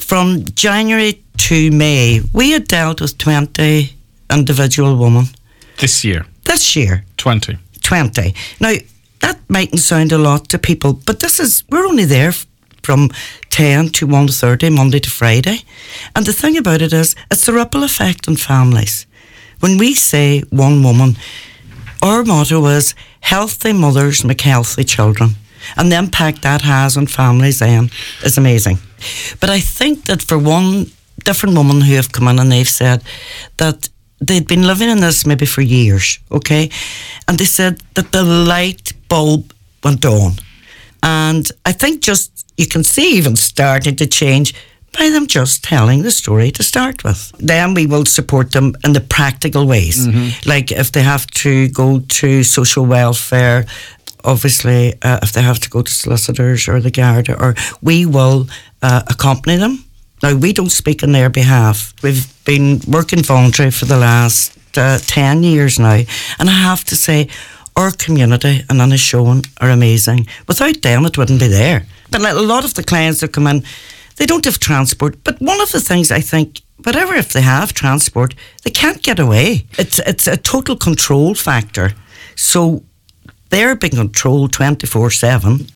from January to May, we had dealt with 20 individual women. This year? This year. 20. Now, that mightn't sound a lot to people, but we're only there from 10 to 1:30, Monday to Friday. And the thing about it is, it's the ripple effect on families. When we say one woman, our motto is healthy mothers make healthy children. And the impact that has on families then is amazing. But I think that for one different woman who have come in and they've said that they'd been living in this maybe for years, okay? And they said that the light bulb went on. And I think just you can see even starting to change by them just telling the story to start with. Then we will support them in the practical ways. Mm-hmm. Like if they have to go to social welfare, obviously if they have to go to solicitors or the Garda, or we will accompany them. Now, we don't speak on their behalf. We've been working voluntary for the last 10 years now, and I have to say, our community and Inishowen are amazing. Without them, it wouldn't be there. But a lot of the clients that come in, they don't have transport. But one of the things I think, whatever if they have transport, they can't get away. It's a total control factor. So they're being controlled 24/7.